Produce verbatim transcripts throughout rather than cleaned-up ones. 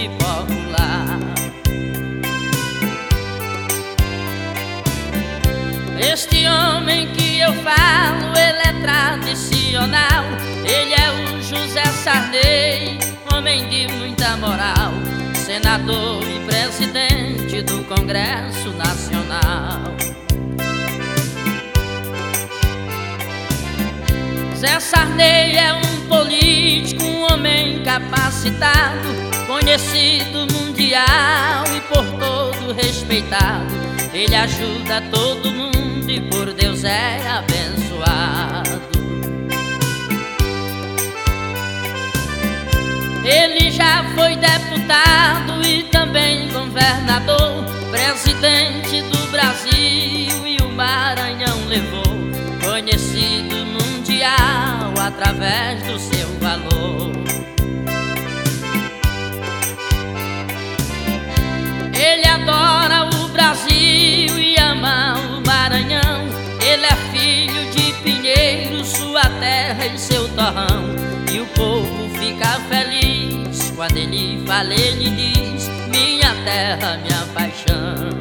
e popular. Este homem que eu falo, ele é tradicional. Ele é o José Sarney, homem de muita moral, senador e presidente do Congresso Nacional. Zé Sarney é um político, um homem capacitado, conhecido mundial e por todo respeitado. Ele ajuda todo mundo e por Deus é abençoado. Ele já foi deputado e também governador, presidente do Brasil e o Maranhão levou, conhecido mundial através do seu valor. Ele adora o Brasil e ama o Maranhão. Ele é filho de Pinheiro, sua terra e seu torrão. E o povo fica feliz quando ele fala, ele diz: minha terra, minha paixão.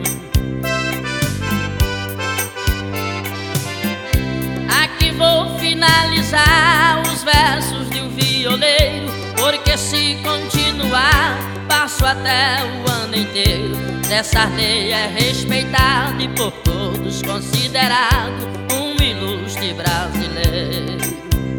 Aqui vou finalizar os versos de um violeiro, porque se continuar passo até o ano inteiro. Zé Sarney é respeitado e por todos considerado um ilustre brasileiro.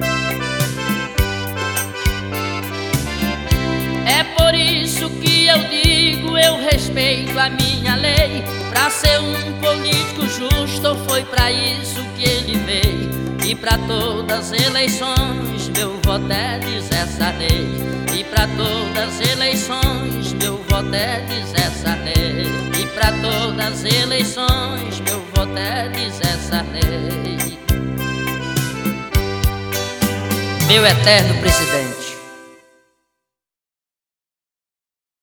É por isso que eu digo, eu respeito a minha lei. Pra ser um político justo, foi pra isso que ele veio. E pra todas as eleições, meu voto é de Zé Sarney. E pra todas as eleições, meu voto é de Zé Sarney. E pra todas as eleições, meu voto é de Zé Sarney. Meu eterno presidente.